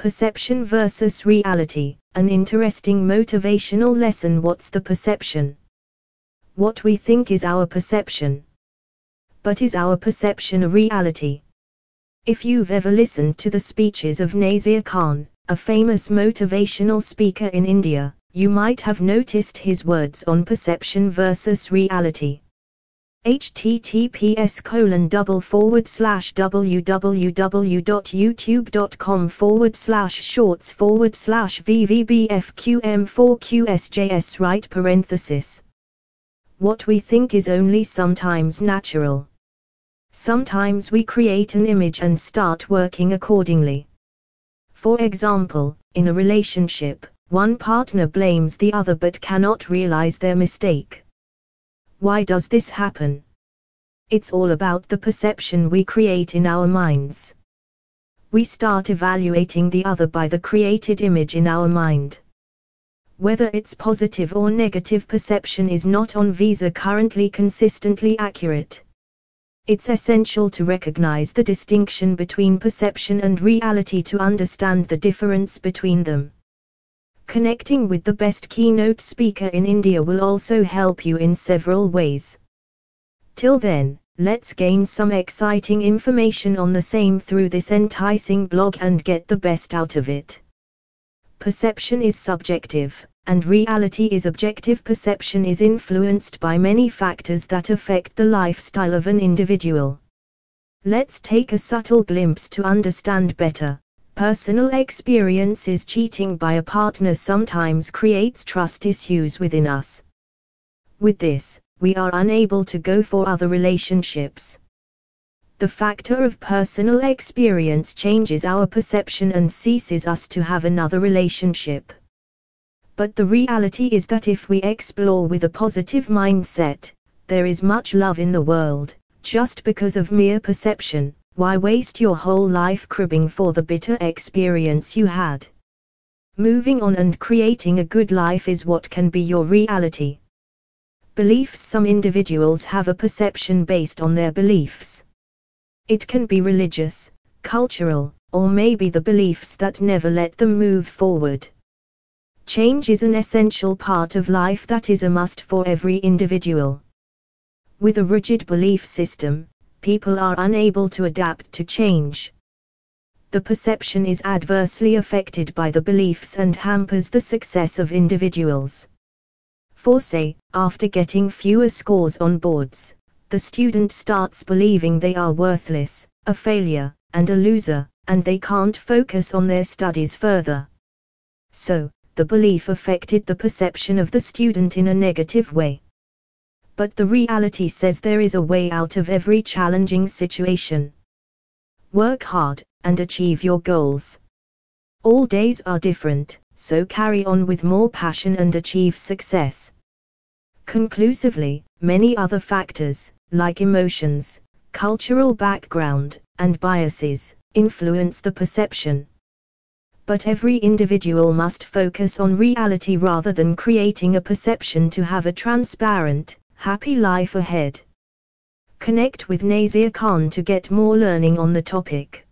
Perception versus reality, an interesting motivational lesson. What's the perception? What we think is our perception. But is our perception a reality? If you've ever listened to the speeches of Nazir Khan, a famous motivational speaker in India, you might have noticed his words on perception versus reality. https://www.youtube.com/shorts/vvbfqm4qsjs right parenthesis. What we think is only sometimes natural. Sometimes we create an image and start working accordingly. For example, in a relationship, one partner blames the other but cannot realize their mistake. Why does this happen? It's all about the perception we create in our minds. We start evaluating the other by the created image in our mind. Whether it's positive or negative, perception is not on visa currently consistently accurate. It's essential to recognize the distinction between perception and reality to understand the difference between them. Connecting with the best keynote speaker in India will also help you in several ways. Till then, let's gain some exciting information on the same through this enticing blog and get the best out of it. Perception is subjective, and reality is objective. Perception is influenced by many factors that affect the lifestyle of an individual. Let's take a subtle glimpse to understand better. Personal experiences. Cheating by a partner sometimes creates trust issues within us. With this, we are unable to go for other relationships. The factor of personal experience changes our perception and ceases us to have another relationship. But the reality is that if we explore with a positive mindset, there is much love in the world. Just because of mere perception, why waste your whole life cribbing for the bitter experience you had? Moving on and creating a good life is what can be your reality. Beliefs. Some individuals have a perception based on their beliefs. It can be religious, cultural, or maybe the beliefs that never let them move forward. Change is an essential part of life that is a must for every individual. With a rigid belief system, people are unable to adapt to change. The perception is adversely affected by the beliefs and hampers the success of individuals. For say, after getting fewer scores on boards, the student starts believing they are worthless, a failure, and a loser, and they can't focus on their studies further. So, the belief affected the perception of the student in a negative way. But the reality says there is a way out of every challenging situation. Work hard, and achieve your goals. All days are different, so carry on with more passion and achieve success. Conclusively, many other factors, like emotions, cultural background, and biases, influence the perception. But every individual must focus on reality rather than creating a perception to have a transparent, happy life ahead. Connect with Nazir Khan to get more learning on the topic.